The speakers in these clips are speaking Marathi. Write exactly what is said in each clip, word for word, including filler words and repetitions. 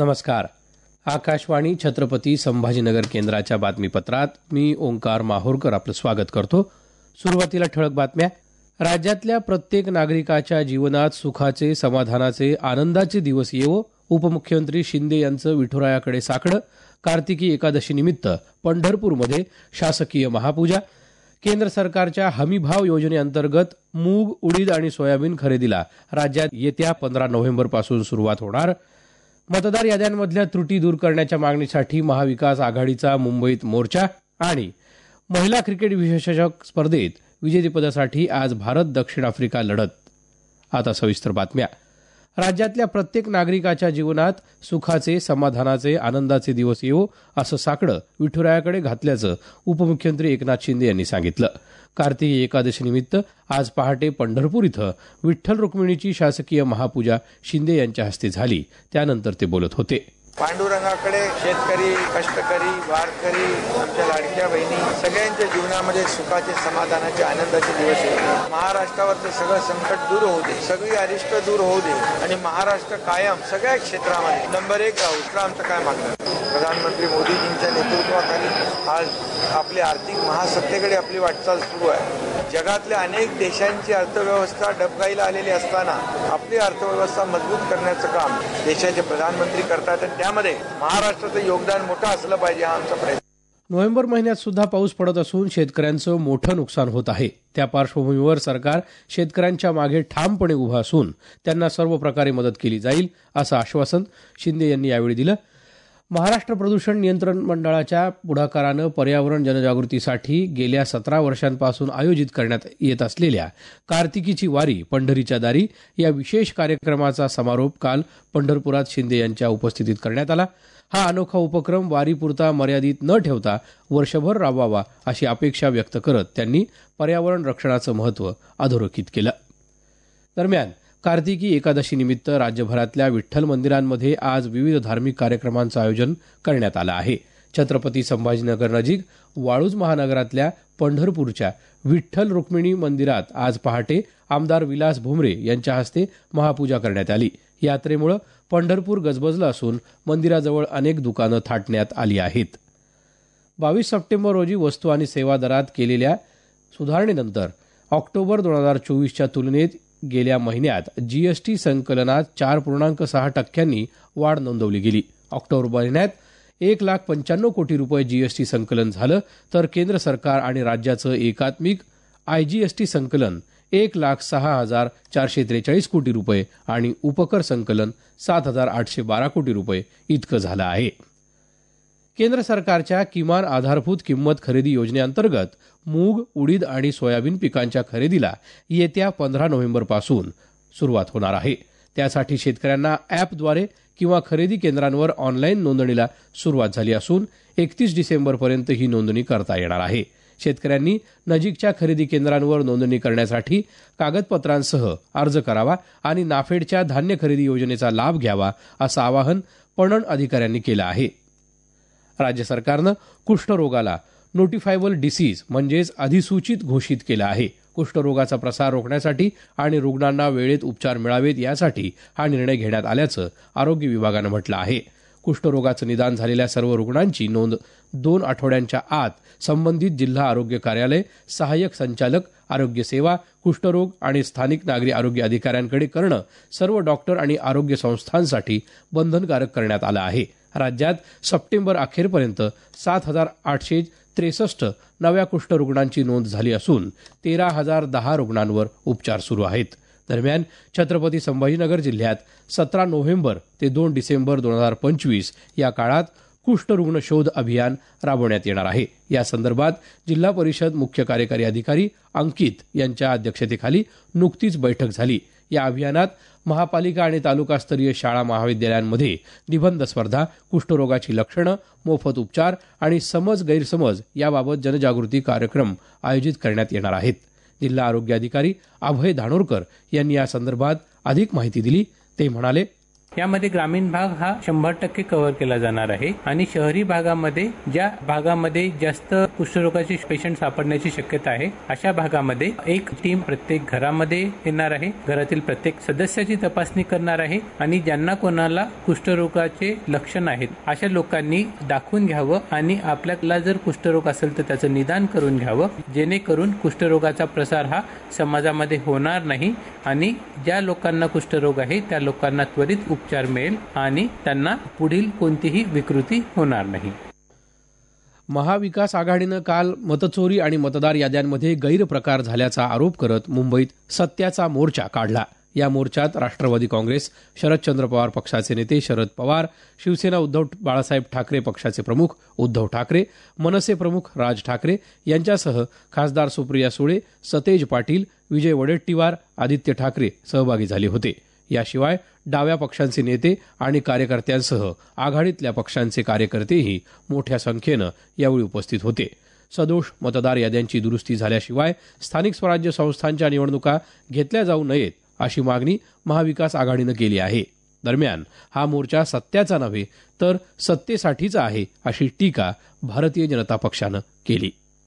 नमस्कार. आकाशवाणी छत्रपती संभाजीनगर केंद्राच्या बातमीपत्रात मी ओंकार माहोरकर आपलं स्वागत करतो. सुरुवातीला ठळक बातम्या. राज्यातल्या प्रत्येक नागरिकाच्या जीवनात सुखाचे, समाधानाचे, आनंदाचे दिवस येवो. उपमुख्यमंत्री शिंदे यांचं विठुरायाकडे साकडं. कार्तिकी एकादशीनिमित्त पंढरपूरमध्ये शासकीय महापूजा. केंद्र सरकारच्या हमीभाव योजनेअंतर्गत मूग, उडीद आणि सोयाबीन खरेदीला राज्यात येत्या पंधरा नोव्हेंबरपासून सुरुवात होणार. मतदार याद्यांमधल्या त्रुटी दूर करण्याच्या मागणीसाठी महाविकास आघाडीचा मुंबईत मोर्चा. आणि महिला क्रिकेट विश्वचषक स्पर्धेत विजेतेपदासाठी आज भारत दक्षिण आफ्रिका लढत. आता सविस्तर बातम्या. राज्यातल्या प्रत्येक नागरिकाच्या जीवनात सुखाचे, समाधानाचे, आनंदाचे दिवस येवो असं साकडं विठुरायाकडे घातल्याचं उपमुख्यमंत्री एकनाथ शिंदे यांनी सांगितलं. कार्तिकी एकादशीनिमित्त आज पहाटे पंढरपूर इथं विठ्ठल रुक्मिणीची शासकीय महापूजा शिंदे यांच्या हस्ते झाली. त्यानंतर ते बोलत होते. पांडुरंगाकडे शेतकरी, कष्टकरी, वारकरी, आमच्या लाडक्या बहिणी सगळ्यांच्या जीवनामध्ये सुखाचे, समाधानाचे, आनंदाचे दिवस येतात. महाराष्ट्रावरचं सगळं संकट दूर होऊ दे, सगळी अरिष्ट दूर होऊ दे आणि महाराष्ट्र कायम सगळ्या क्षेत्रामध्ये नंबर एक राहू. इतकं आमचं काय मागणं. प्रधानमंत्री मोदीजींच्या नेतृत्वाखाली आज आपली आर्थिक महासत्तेकडे आपली वाटचाल सुरू आहे. जगातल्या अनेक देशांची अर्थव्यवस्था डबघाईला आलेली असताना आपली अर्थव्यवस्था मजबूत करण्याचं काम देशाचे प्रधानमंत्री करतात आणि त्यामध्ये महाराष्ट्राचं योगदान मोठं असलं पाहिजे हा आमचा प्रयत्न. नोव्हेंबर महिन्यात सुद्धा पाऊस पडत असून शेतकऱ्यांचं मोठं नुकसान होत आहे. त्या पार्श्वभूमीवर सरकार शेतकऱ्यांच्या मागे ठामपणे उभं असून त्यांना सर्व प्रकारे मदत केली जाईल असं आश्वासन शिंदे यांनी यावेळी दिलं. महाराष्ट्र प्रदूषण नियंत्रण मंडळाच्या पुढाकारानं पर्यावरण जनजागृतीसाठी गेल्या सतरा वर्षांपासून आयोजित करण्यात येत असलेल्या कार्तिकीची वारी पंढरीच्या दारी या विशेष कार्यक्रमाचा समारोप काल पंढरपुरात शिंदे यांच्या उपस्थितीत करण्यात आला. हा अनोखा उपक्रम वारीपुरता मर्यादित न ठेवता वर्षभर राबवावा अशी अपेक्षा व्यक्त करत त्यांनी पर्यावरण रक्षणाचं महत्त्व अधोरेखित केलं. दरम्यान कार्तिकी एकादशीनिमित्त राज्यभरातल्या विठ्ठल मंदिरांमध्ये आज विविध धार्मिक कार्यक्रमांचं आयोजन करण्यात आलं आहे. छत्रपती संभाजीनगर नजीक वाळूज महानगरातल्या पंढरपूरच्या विठ्ठल रुक्मिणी मंदिरात आज पहाटे आमदार विलास भुमरे यांच्या हस्ते महापूजा करण्यात आली. यात्रेमुळे पंढरपूर गजबजलं असून मंदिराजवळ अनेक दुकानं थाटण्यात आली आहेत. बावीस सप्टेंबर रोजी वस्तू आणि सेवा दरात केलेल्या सुधारणेनंतर ऑक्टोबर दोन हजार चोवीसच्या तुलनेत गेल्या महिन्यात जीएसटी संकलनात चार पूर्णांक सहा टक्क्यांनी वाढ नोंदवली गेली. ऑक्टोबर महिन्यात एक लाख पंच्याण्णव कोटी रुपये जीएसटी संकलन झालं तर केंद्र सरकार आणि राज्याचं एकात्मिक आयजीएसटी संकलन एक लाख सहा हजार चारशे त्रेचाळीस कोटी रुपये आणि उपकर संकलन सात हजार आठशे बारा कोटी रुपये इतकं झालं आहे. केंद्र सरकारच्या किमान आधारभूत किंमत खरेदी योजनेअंतर्गत मूग, उडीद आणि सोयाबीन पिकांच्या खरेदीला येत्या पंधरा नोव्हेंबरपासून सुरुवात होणार आहे. त्यासाठी शेतकऱ्यांना ॲपद्वारे किंवा खरेदी केंद्रांवर ऑनलाईन नोंदणीला सुरुवात झाली असून एकतीस डिसेंबरपर्यंत ही नोंदणी करता येणार आहे. शेतकऱ्यांनी नजीकच्या खरेदी केंद्रांवर नोंदणी करण्यासाठी कागदपत्रांसह अर्ज करावा आणि नाफेडच्या धान्य खरेदी योजनेचा लाभ घ्यावा असं आवाहन पणन अधिकाऱ्यांनी केलं आहे. राज्य सरकारनं कुष्ठरोगाला नोटिफायबल डिसीज म्हणजेच अधिसूचित घोषित केलं आहे. कुष्ठरोगाचा प्रसार रोखण्यासाठी आणि रुग्णांना वेळेत उपचार मिळावेत यासाठी हा निर्णय घेण्यात आल्याचं आरोग्य विभागानं म्हटलं आहे. कुष्ठरोगाचं निदान झालेल्या सर्व रुग्णांची नोंद दोन आठवड्यांच्या आत संबंधित जिल्हा आरोग्य कार्यालय, सहाय्यक संचालक आरोग्य सेवा, कुष्ठरोग आणि स्थानिक नागरी आरोग्य अधिकाऱ्यांकडे करणं सर्व डॉक्टर आणि आरोग्य संस्थांसाठी बंधनकारक करण्यात आलं आहे. राज्यात सप्टेंबर अखेरपर्यंत सात हजार आठशे त्रेसष्ट नव्या कुष्ठरुग्णांची नोंद झाली असून तेरा हजार दहा रुग्णांवर उपचार सुरू आहेत. दरम्यान छत्रपती संभाजीनगर जिल्ह्यात सतरा नोव्हेंबर ते दोन डिसेंबर दोन हजार पंचवीस या काळात कुष्ठरुग्ण शोध अभियान राबवण्यात येणार आहे. या संदर्भात जिल्हा परिषद मुख्य कार्यकारी अधिकारी अंकित यांच्या अध्यक्षतेखाली नुकतीच बैठक झाली. या अभियानात महापालिका आणि तालुकास्तरीय शाळा महाविद्यालयांमध्ये निबंध स्पर्धा, कुष्ठरोगाची लक्षणं, मोफत उपचार आणि समज गैरसमज याबाबत जनजागृती कार्यक्रम आयोजित करण्यात येणार आहेत. जिल्हा आरोग्य अधिकारी अभय धानोरकर यांनी या संदर्भात अधिक माहिती दिली. ते म्हणाले, यामध्ये ग्रामीण भाग हा शंभर टक्के कव्हर केला जाणार आहे आणि शहरी भागामध्ये ज्या भागामध्ये जास्त कुष्ठरोगाचे पेशंट सापडण्याची शक्यता आहे अशा भागामध्ये एक टीम प्रत्येक घरामध्ये येणार आहे, घरातील प्रत्येक सदस्याची तपासणी करणार आहे आणि ज्यांना कोणाला कुष्ठरोगाचे लक्षण आहेत अशा लोकांनी दाखवून घ्यावं आणि आपल्याला जर कुष्ठरोग असेल तर त्याचं निदान करून घ्यावं, जेणेकरून कुष्ठरोगाचा प्रसार हा समाजामध्ये होणार नाही आणि ज्या लोकांना कुष्ठरोग आहे त्या लोकांना त्वरित उपचार मिळेल आणि त्यांना पुढील कोणतीही विकृती होणार नाही. महाविकास आघाडीनं काल मतचोरी आणि मतदार याद्यांमध्ये गैरप्रकार झाल्याचा आरोप करत मुंबईत सत्याचा मोर्चा काढला. या मोर्चात राष्ट्रवादी काँग्रेस, शरदचंद्र पवार पक्षाचे नेते शरद पवार, शिवसेना उद्धव बाळासाहेब ठाकरे पक्षाचे प्रमुख उद्धव ठाकरे, मनसे प्रमुख राज ठाकरे यांच्यासह खासदार सुप्रिया सुळे, सतेज पाटील, विजय वडेट्टीवार, आदित्य ठाकरे सहभागी झाले होते. याशिवाय डाव्या पक्षांचे नेते आणि कार्यकर्त्यांसह आघाडीतल्या पक्षांचे कार्यकर्तेही मोठ्या संख्येनं यावेळी उपस्थित होते. सदोष मतदार याद्यांची दुरुस्ती झाल्याशिवाय स्थानिक स्वराज्य संस्थांच्या निवडणुका घेतल्या जाऊ नयेत अशी मागणी महाविकास आघाडीनं केली आहे. दरम्यान हा मोर्चा सत्याचा नव्हे तर सत्तेसाठीचा आहे अशी टीका भारतीय जनता पक्षानं केली.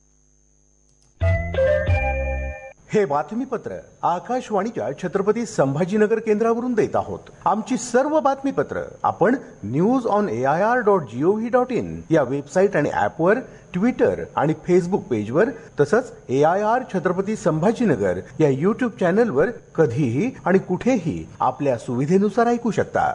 हे बातमीपत्र आकाशवाणीच्या छत्रपती संभाजीनगर केंद्रावरून देत आहोत. आमची सर्व बातमीपत्र आपण news on A I R dot gov dot in या वेबसाईट आणि ऍपवर, ट्विटर आणि फेसबुक पेजवर तसंच A I R Chhatrapati Sambhajinagar या युट्यूब चॅनलवर कधीही आणि कुठेही आपल्या सुविधेनुसार ऐकू शकता.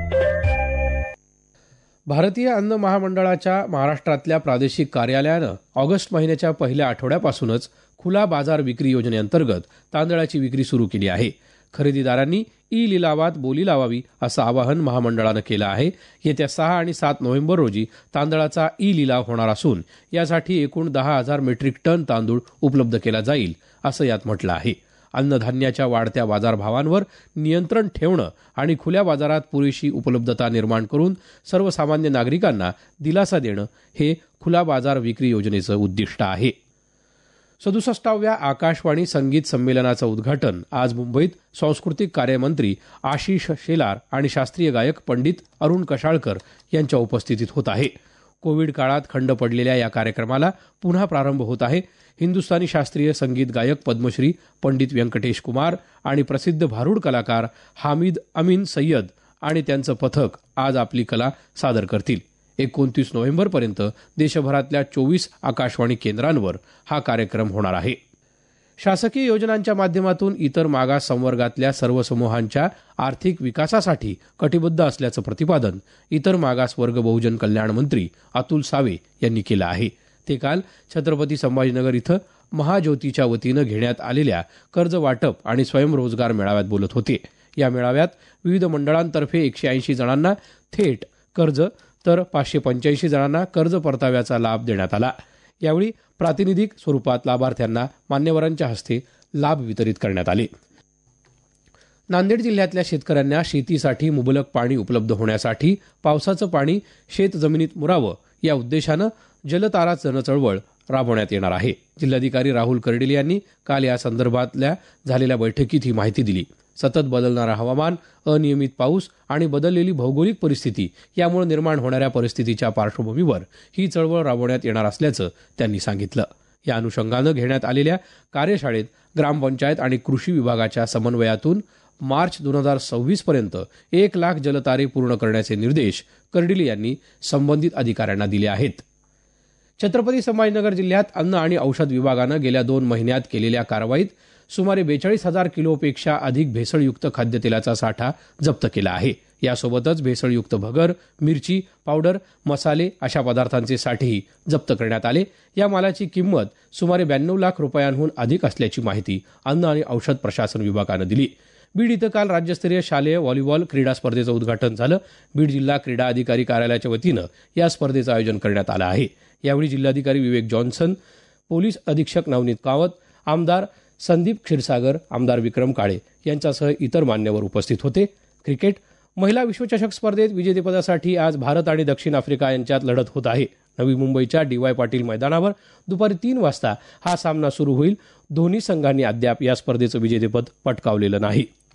भारतीय अन्न महामंडळाच्या महाराष्ट्रातल्या प्रादेशिक कार्यालयानं ऑगस्ट महिन्याच्या पहिल्या आठवड्यापासूनच खुला बाजार विक्री योजनेअंतर्गत तांदळाची विक्री सुरू केली आहे. खरेदीदारांनी ई लिलावात बोली लावावी असं आवाहन महामंडळानं केलं आहे. येत्या सहा आणि सात नोव्हेंबर रोजी तांदळाचा ई लिलाव होणार असून यासाठी एकूण दहा हजार मेट्रिक टन तांदूळ उपलब्ध केला जाईल असं यात म्हटलं आहे. अन्नधान्याच्या वाढत्या बाजारभावांवर नियंत्रण ठेवणं आणि खुल्या बाजारात पुरेशी उपलब्धता निर्माण करून सर्वसामान्य नागरिकांना दिलासा देणं हे खुला बाजार विक्री योजनेचं उद्दिष्ट आहे. सदुसष्टाव्या आकाशवाणी संगीत संमेलनाचं उद्घाटन आज मुंबईत सांस्कृतिक कार्यमंत्री आशिष शेलार आणि शास्त्रीय गायक पंडित अरुण कशाळकर यांच्या उपस्थितीत होत आहे. कोविड काळात खंड पडलेल्या या कार्यक्रमाला पुन्हा प्रारंभ होत आहे. हिंदुस्थानी शास्त्रीय संगीत गायक पद्मश्री पंडित व्यंकटेश कुमार आणि प्रसिद्ध भारूड कलाकार हामिद अमीन सय्यद आणि त्यांचं पथक आज आपली कला सादर करतील. एकोणतीस नोव्हेंबरपर्यंत देशभरातल्या चोवीस आकाशवाणी केंद्रांवर हा कार्यक्रम होणार आहे. शासकीय योजनांच्या माध्यमातून इतर मागास संवर्गातल्या सर्व समूहांच्या आर्थिक विकासासाठी कटिबद्ध असल्याचं प्रतिपादन इतर मागास वर्ग बहुजन कल्याण मंत्री अतुल सावे यांनी केलं आहे. ते काल छत्रपती संभाजीनगर इथं महाज्योतीच्या वतीनं घेण्यात आलेल्या कर्ज वाटप आणि स्वयंरोजगार मेळाव्यात बोलत होते. या मेळाव्यात विविध मंडळांतर्फे एकशे ऐंशी जणांना थेट कर्ज तर पाचशे पंच्याऐंशी जणांना कर्ज परताव्याचा लाभ देण्यात आला. यावेळी प्रातिनिधिक स्वरूपात लाभार्थ्यांना मान्यवरांच्या हस्ते लाभ वितरित करण्यात आले. नांदेड जिल्ह्यातल्या शेतकऱ्यांना शेतीसाठी मुबलक पाणी उपलब्ध होण्यासाठी पावसाचं पाणी शेत जमिनीत मुरावं या उद्देशानं जलतारा जनचळवळ राबवण्यात येणार आहे. जिल्हाधिकारी राहुल कर्डिले यांनी काल या संदर्भातल्या झालेल्या बैठकीत ही माहिती दिली. सतत बदलणारं हवामान, अनियमित पाऊस आणि बदललेली भौगोलिक परिस्थिती यामुळे निर्माण होणाऱ्या परिस्थितीच्या पार्श्वभूमीवर ही चळवळ राबवण्यात येणार असल्याचं त्यांनी सांगितलं. या अनुषंगानं घेण्यात आलेल्या कार्यशाळेत ग्रामपंचायत आणि कृषी विभागाच्या समन्वयातून मार्च दोन हजार सव्वीस पर्यंत एक लाख जलतारे पूर्ण करण्याचे निर्देश कर्डिले यांनी संबंधित अधिकाऱ्यांना दिले आहेत. छत्रपती संभाजीनगर जिल्ह्यात अन्न आणि औषध विभागानं गेल्या दोन महिन्यात केलेल्या कारवाईत सुमारे बेचाळीस हजार किलोपेक्षा अधिक भेसळयुक्त खाद्यतेलाचा साठा जप्त केला आहे. यासोबतच भेसळयुक्त भगर, मिरची पावडर, मसाले अशा पदार्थांचे साठेही जप्त करण्यात आले. या मालाची किंमत सुमारे ब्याण्णव लाख रुपयांहून अधिक असल्याची माहिती अन्न आणि औषध प्रशासन विभागानं दिली. बीड इथं काल राज्यस्तरीय शालेय व्हॉलीबॉल क्रीडा स्पर्धेचं उद्घाटन झालं. बीड जिल्हा क्रीडा अधिकारी कार्यालयाच्या वतीनं या स्पर्धेचं आयोजन करण्यात आलं आहे. यावेळी जिल्हाधिकारी विवेक जॉन्सन, पोलीस अधीक्षक नवनीत कावत, आमदार संदीप क्षीरसागर, आमदार विक्रम काळे यांच्यासह इतर मान्यवर उपस्थित होते. क्रिकेट महिला विश्वचषक स्पर्धेत विजेतेपदासाठी आज भारत आणि दक्षिण आफ्रिका यांच्यात लढत होत आहे. नवी मुंबईच्या डी वाय पाटील मैदानावर दुपारी तीन वाजता हा सामना सुरू होईल. दोन्ही संघांनी अद्याप या स्पर्धेचं विजेतेपद पटकावलेलं नाही.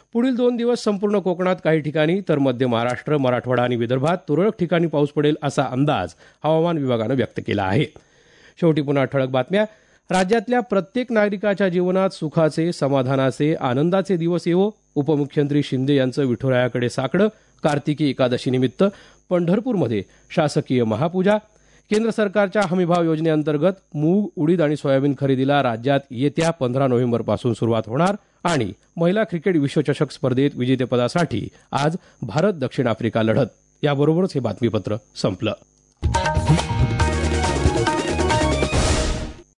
पुढील दोन दिवस संपूर्ण कोकणात काही ठिकाणी तर मध्य महाराष्ट्र, मराठवाडा आणि विदर्भात तुरळक ठिकाणी पाऊस पडेल असा अंदाज हवामान विभागानं व्यक्त केला आहे. शेवटी पुन्हा ठळक बातम्या. राज्यातल्या प्रत्येक नागरिकाच्या जीवनात सुखाचे, समाधानाचे, आनंदाचे दिवस येवो. उपमुख्यमंत्री शिंदे यांचं विठुरायाकडे साकडं. कार्तिकी एकादशीनिमित्त पंढरपूरमध्ये शासकीय महापूजा. केंद्र सरकारच्या हमीभाव योजनेअंतर्गत मूग, उडीद आणि सोयाबीन खरेदीला राज्यात येत्या पंधरा नोव्हेंबरपासून सुरुवात होणार. आणि महिला क्रिकेट विश्वचषक स्पर्धेत विजेतेपदासाठी आज भारत दक्षिण आफ्रिका लढत. याबरोबरच हे बातमीपत्र संपलं.